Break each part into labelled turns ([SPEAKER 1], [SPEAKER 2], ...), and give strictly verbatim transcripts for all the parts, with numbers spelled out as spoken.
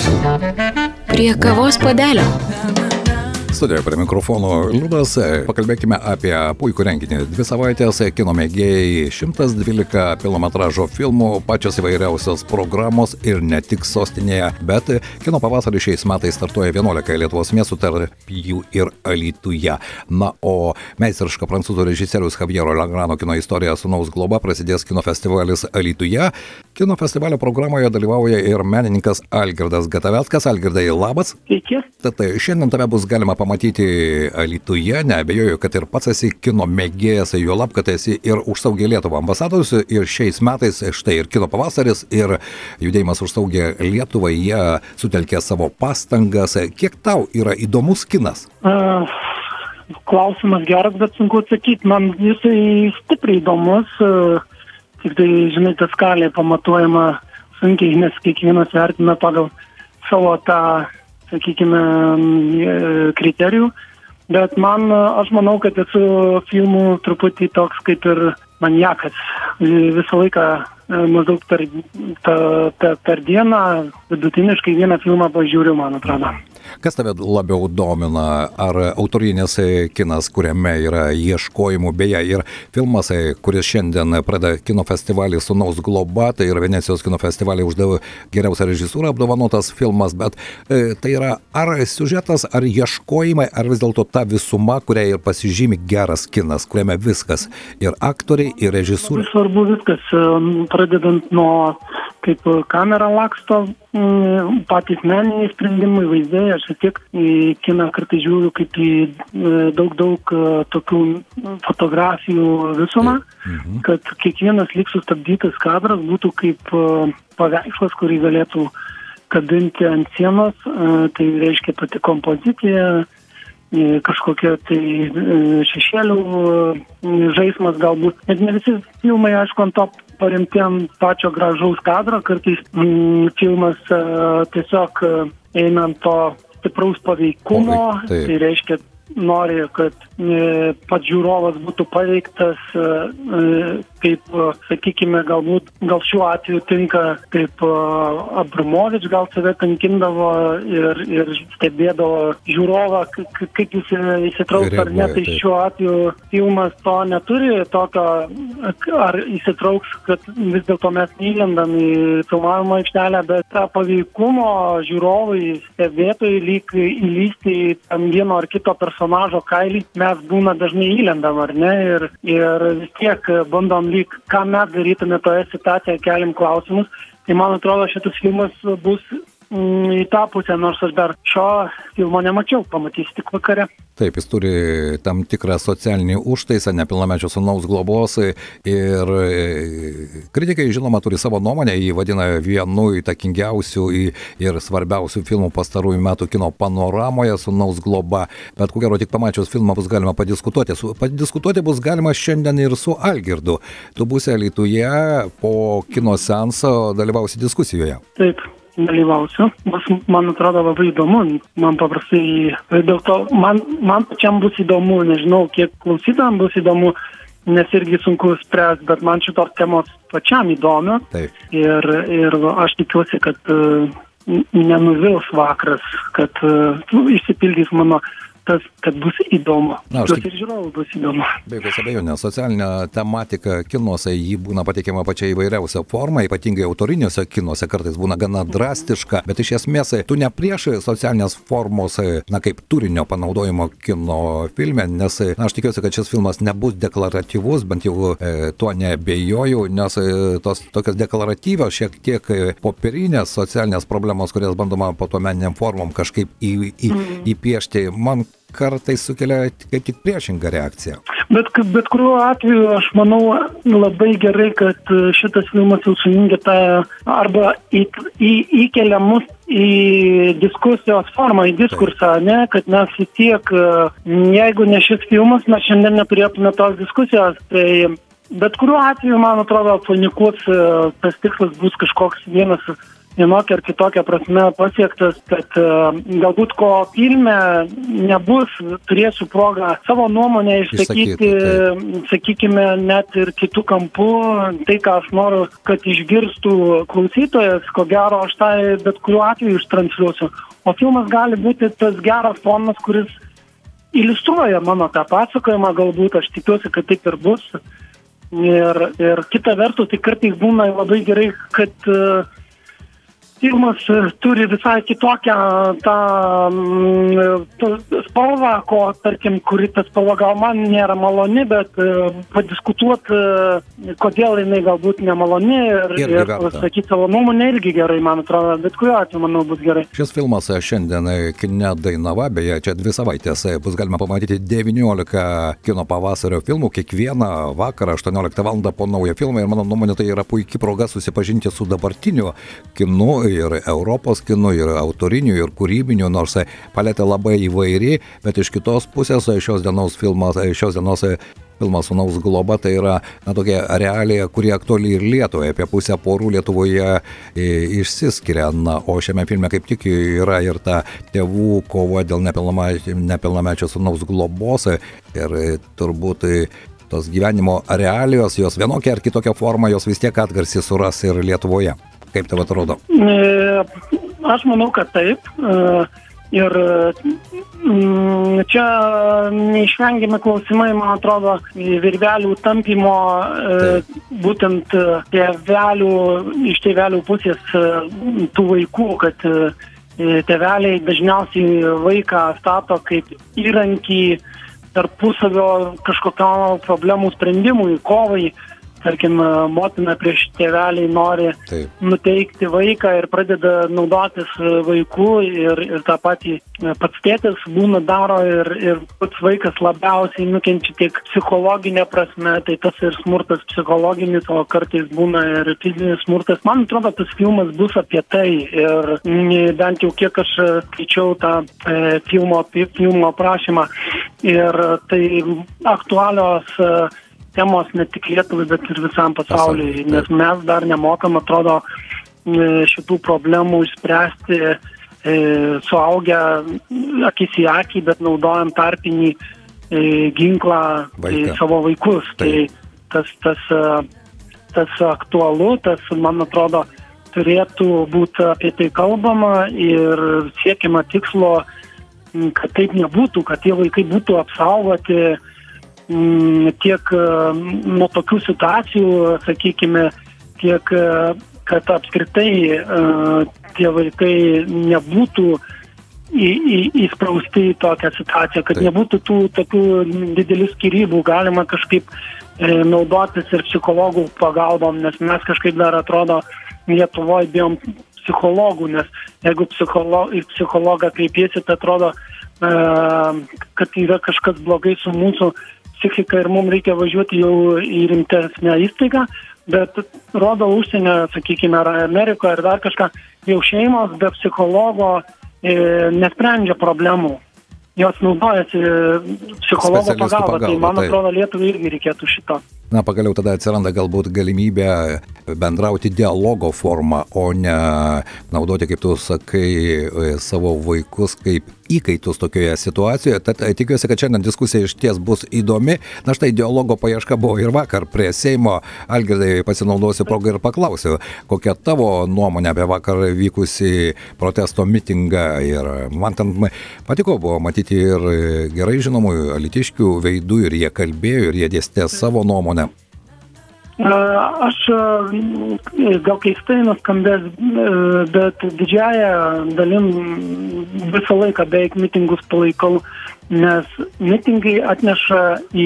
[SPEAKER 1] Prie kavos puodelio.
[SPEAKER 2] Studijoje prie mikrofono Liudas. Pakalbėkime apie puikų renginį. Dvi savaitės kino mėgėjai, šimtas dvylika kilometražo filmų, pačios įvairiausios programos ir ne tik sostinėje, bet kino pavasarį šiais metais startuoja vienuolika Lietuvos miestų, tarp jų ir Alytuje. Na, o meistriška prancūzų režisieriaus Javiero Legrano kino istorija Sūnaus globa prasidės kino festivalis Alytuje. Kino festivalio programoje dalyvauja ir menininkas Algirdas Gataveckas. Algirdai, labas.
[SPEAKER 3] Sveiki.
[SPEAKER 2] Tad šiandien tave bus galima pamatyti Alytuje, neabejoju, kad ir pats esi kino mėgėjas, juolab, kad esi ir už saugią Lietuvą ambasadorius, ir šiais metais štai ir kino pavasaris, ir judėjimas už saugią Lietuvą, jie sutelkė savo pastangas. Kiek tau yra įdomus kinas?
[SPEAKER 3] Uh, klausimas geras, bet sunku atsakyti. Man jisai stipriai įdomus, uh, tik tai, žinai, ta skalė pamatuojama sunkiai, nes kiekvienas vertina pagal savo tą, sakykime, kriterijų, bet man, aš manau, kad esu filmų truputį toks kaip ir maniakas. Visą laiką maždaug per, per, per dieną vidutiniškai vieną filmą pažiūriu, man atrodo.
[SPEAKER 2] Kas tave labiau domina? Ar autorinis kinas, kuriame yra ieškojimų, beje, ir filmas, kuris šiandien pradeda kino festivalį Sūnaus globa, tai yra Venecijos kino festivalį už geriausią režisūrą apdovanotas filmas, bet e, tai yra ar siužetas, ar ieškojimai, ar vis dėlto ta visuma, kuria ir pasižymi geras kinas, kuriame viskas, ir aktoriai, ir režisūra.
[SPEAKER 3] Svarbu viskas, pradedant nuo kaip kamera laksto, patys meniniai sprendimai, vaizdai. Aš vis tiek į kiną kartais žiūriu kaip į daug, daug tokių fotografijų visumą, mhm. kad kiekvienas lyg sustabdytas kadras būtų kaip paveikslas, kurį galėtų kabinti ant sienos. Tai reiškia pati kompozicija, kažkokia tai šešėlių žaismas galbūt. Net ne visi filmai, aišku, ant to paremti ant pačio gražaus kadro, kartais mm, filmas uh, tiesiog uh, eina ant to stipraus paveikumo, tai, tai reiškia nori, kad e, pats žiūrovas būtų paveiktas, e, kaip, sakykime, galbūt, gal šiuo atveju tinka, kaip e, Abramovič gal save kankindavo ir, ir stebėdavo žiūrovą, kaip, kaip jis įsitrauks ar ne, tai šiuo atveju filmas to neturi tokio, ar įsitrauks, kad vis dėlto mes neįlendam į filmavimo aikštelę, bet tą paveikumo žiūrovai, stebėtojai lyg įlysti į tam vieno ar kito personažo personažo kailį mes būna dažnai įlendam, ar ne, ir, ir vis tiek bandom lyg, ką mes darytume toje situacijoje, keliam klausimus. Tai man atrodo, šitas filmas bus mm, į tą pusę, nors aš dar šio filmo nemačiau, pamatysiu tik vakare.
[SPEAKER 2] Taip, jis turi tam tikrą socialinį užtaisą, nepilnamečio sūnaus globos, ir kritikai, žinoma, turi savo nuomonę, jį vadina vienu įtakingiausių ir svarbiausių filmų pastarųjų metų kino panoramoje Sūnaus globa, bet ko gero tik pamačius filmą bus galima padiskutuoti. Padiskutuoti bus galima šiandien ir su Algirdu. Tu būsi Alytuje, po kino seanso dalyvausi diskusijoje.
[SPEAKER 3] Taip. Dalyvausiu. Bus, man atrodo, labai įdomu. Man paprastai, dėl to, man, man pačiam bus įdomu, nežinau, kiek klausytojam bus įdomu, nes irgi sunku spręsti, bet man šitos temos pačiam įdomu.
[SPEAKER 2] Taip.
[SPEAKER 3] Ir, ir aš tikiuosi, kad uh, nenuvils vakaras, kad uh, išsipildys mano tas, kad bus įdomu.
[SPEAKER 2] Na,
[SPEAKER 3] tik... ir žiūrovų bus įdomu.
[SPEAKER 2] Be jokios abejonės, socialinė tematika kinuose, jį būna pateikiama pačia įvairiausia forma, ypatingai autoriniuose kinuose kartais būna gana drastiška, bet iš esmės tu ne prieš socialinės formos, na, kaip turinio panaudojimo kino filme, nes na, aš tikiuosi, kad šis filmas nebus deklaratyvus, bent jau e, tuo neabejoju, nes e, tos tokios deklaratyvios, šiek tiek e, popierinės socialinės problemos, kurias bandoma po to meniniam formom kažkaip į, į, mm. įpiešti, man kartais sukelia kaip tik priešingą reakciją.
[SPEAKER 3] Bet, bet kuriuo atveju aš manau labai gerai, kad šitas filmas jau sujungia tą arba į, į, įkelia mus į diskusijos formą, į diskursą, ne, kad mes vis tiek, jeigu ne šis filmas, mes šiandien neturėtume tos diskusijos, tai bet kuriuo atveju, man atrodo, panikuos, tas tikslas bus kažkoks vienas vienokia ar kitokia prasme pasiektas, kad galbūt ko filme nebus, turėsiu progą savo nuomonę išsakyti, sakykime, net ir kitų kampų, tai, ką aš noriu, kad išgirstų klausytojas, ko gero aš tai bet kuriuo atveju ištransliuosiu. O filmas gali būti tas geras fonas, kuris iliustruoja mano tą pasakojimą, galbūt aš tikiuosi, kad taip ir bus. Ir, ir kita vertus, tai kartais būna labai gerai, kad uh, filmas turi visai kitokią tą, tą spalvą, ko, tarkim, kuri ta spalva gal man nėra maloni, bet uh, padiskutuoti, uh, kodėl jinai galbūt nemaloni ir, ir, ir sakyti savo nuomonę irgi gerai, man atrodo, bet kuriuo atveju, manau, bus gerai.
[SPEAKER 2] Šis filmas šiandien kine Dainava, beje, čia dvi savaitės bus galima pamatyti devyniolika kino pavasario filmų, kiekvieną vakarą aštuonioliktą valandą po naują filmą ir mano nuomonė tai yra puikia proga susipažinti su dabartiniu kinu ir Europos kinu, ir autoriniu, ir kūrybiniu, nors paletė labai įvairi, bet iš kitos pusės šios dienos filmas, šios dienos filmas Sūnaus globa tai yra na, tokia realija, kuri aktuali ir Lietuvai. Apie pusę porų Lietuvoje išsiskiria, na, o šiame filme kaip tik yra ir ta tėvų kova dėl nepilnamečio, nepilnamečio sūnaus globos ir turbūt tos gyvenimo realijos, jos vienokia ar kitokia forma, jos vis tiek atgarsį suras ir Lietuvoje. Kaip tau atrodo?
[SPEAKER 3] Aš manau, kad taip. Ir čia neišvengiami klausimai, man atrodo, virvelių tampymo, taip. Būtent tėvelių, iš tėvelių pusės tų vaikų, kad tėveliai dažniausiai vaiką stato kaip įrankį tarpusavio kažkokio problemų sprendimui, kovai. Tarkim, motina prieš tėvelį nori Taip. nuteikti vaiką ir pradeda naudotis vaiku ir, ir tą patį pats tėtis būna daro ir, ir pats vaikas labiausiai nukenčia tiek psichologinė prasme, tai tas ir smurtas psichologinis, o kartais būna ir fizinis smurtas. Man atrodo, tas filmas bus apie tai ir bent jau kiek aš skaičiau tą e, filmo, filmo aprašymą ir tai aktualios e, temos ne tik Lietuvai, bet ir visam pasauliui, nes mes dar nemokam, atrodo, šitų problemų išspręsti e, suaugę akis į akį, bet naudojam tarpinį e, ginklą e, savo vaikus. Taip. Tai tas, tas, tas aktualu, tas, man atrodo, turėtų būti apie tai kalbama ir siekiama tikslo, kad taip nebūtų, kad tie vaikai būtų apsaugoti tiek nuo tokių situacijų, sakykime, tiek, kad apskritai tie vaikai nebūtų į, į, įsprausti į tokią situaciją, kad Taip. nebūtų tų tokių didelių skyrybų, galima kažkaip naudotis ir psichologų pagalbom, nes mes kažkaip dar atrodo Lietuvoje bijom psichologų, nes jeigu psicholo, į psichologą kreipiesi, tai atrodo, kad yra kažkas blogai su mūsų psichika ir mums reikia važiuoti jau į rimtesnę įstaigą, bet rodo užsienio, sakykime, ar Amerikoje ar dar kažką, jau šeimos be psichologo e, nesprendžia problemų. Jos naudojasi psichologo pagalba, tai man taip. atrodo Lietuvai irgi reikėtų šito.
[SPEAKER 2] Na, pagaliau tada atsiranda galbūt galimybė bendrauti dialogo formą, o ne naudoti, kaip tu sakai, savo vaikus kaip įkaitus tokioje situacijoje. Tad tikiuosi, kad šiandien diskusija iš ties bus įdomi. Na štai dialogo paieška buvo ir vakar prie Seimo. Algirdai, pasinaudosiu progą ir paklausiu, kokia tavo nuomonė apie vakar vykusį protesto mitingą. Ir man ten patiko, buvo matyti ir gerai žinomų alytiškių veidų ir jie kalbėjo ir jie dėstė savo nuomonę.
[SPEAKER 3] Aš gal keistai nuskambės, bet didžiąją dalim visą laiką beveik mitingus palaikau, nes mitingai atneša į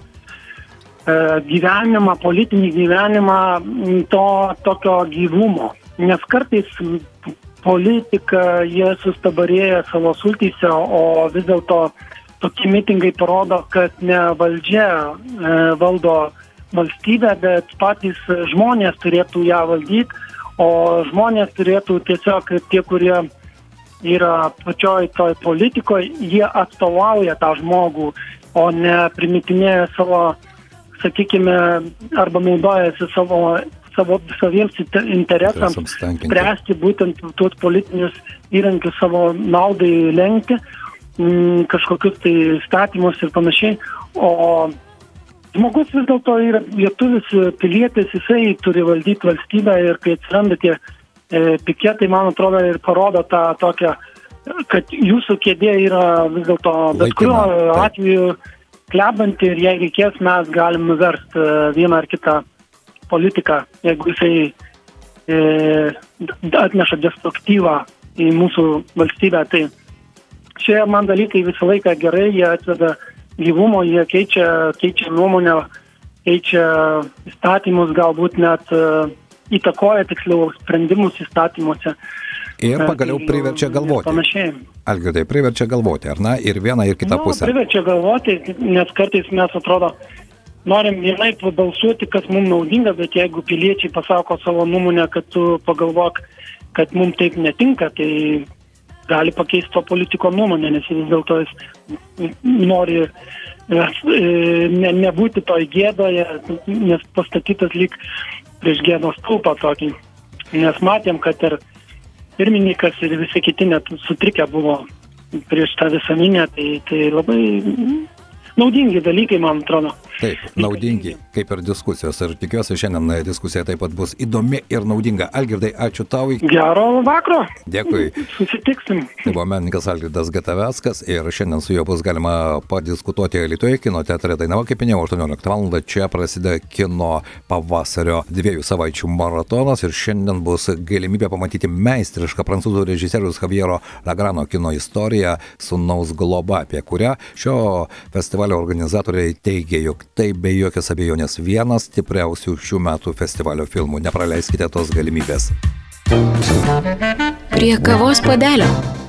[SPEAKER 3] gyvenimą, politinį gyvenimą to tokio gyvumo. Nes kartais politika, jie sustabarėja savo sultyse, o vis dėlto tokie mitingai parodo, kad ne valdžia valdo valstybę, bet patys žmonės turėtų ją valdyti, o žmonės turėtų tiesiog tie, kurie yra pačioj toj politikoje, jie atstovauja tą žmogų, o ne primitinėja savo, sakykime, arba naudojasi savo savo saviems interesams spręsti būtent tuos politinius įrankius savo naudai lenkti, m, kažkokius tai statymus ir panašiai. O žmogus vis dėlto yra lietuvis, pilietis, jisai turi valdyti valstybę ir kai atsiranda tie e, piketai, man atrodo, ir parodo tą tokią, kad jūsų kėdė yra vis dėlto bet kuriuo atveju klebanti ir jei reikės, mes galim nuversti vieną ar kitą politiką, jeigu jisai e, atneša destruktyvą į mūsų valstybę. Tai šie man dalykai visą laiką gerai, jie atveda gyvumo, jie keičia, keičia nuomonę, keičia įstatymus, galbūt net e, įtakoja tiksliau sprendimus įstatymuose.
[SPEAKER 2] Ir pagaliau priverčia galvoti. Algirdai, priverčia galvoti, ar ne? Ir vieną, ir kitą
[SPEAKER 3] nu,
[SPEAKER 2] pusę.
[SPEAKER 3] Priverčia galvoti, nes kartais mes atrodo, norim vienaip balsuoti, kas mums naudinga, bet jeigu piliečiai pasako savo nuomonę, kad tu pagalvok, kad mums taip netinka, tai gali pakeisti to politiko nuomonę, nes vis dėlto jis nori ne, nebūti toj gėdoje, nes pastatytas lyg prieš gėdos stulpą tokį. Nes matėm, kad ir pirmininkas ir visi kiti net sutrikę buvo prieš tą visą minę, tai, tai labai naudingi dalykai, man atrodo.
[SPEAKER 2] Taip, naudingi, kaip ir diskusijos. Ir tikiuosi, šiandien diskusija taip pat bus įdomi ir naudinga. Algirdai, ačiū tau.
[SPEAKER 3] Gero vakaro.
[SPEAKER 2] Dėkui.
[SPEAKER 3] Susitiksim.
[SPEAKER 2] Tai buvo menininkas Algirdas Gataveckas ir šiandien su juo bus galima padiskutuoti Alytuje kino teatre Dainava, kaip minėjau, aštuonioliktą valandą čia prasideda kino pavasario dviejų savaičių maratonas ir šiandien bus galimybė pamatyti meistrišką prancūzų režisieriaus Javiero Lagrano kino istoriją Sūnaus globa, apie kurią šio festivalio organizatoriai teigia, jog tai be jokios abejonės vienas stipriausių šių metų festivalio filmų. Nepraleiskite tos galimybės.
[SPEAKER 1] Prie kavos puodelio.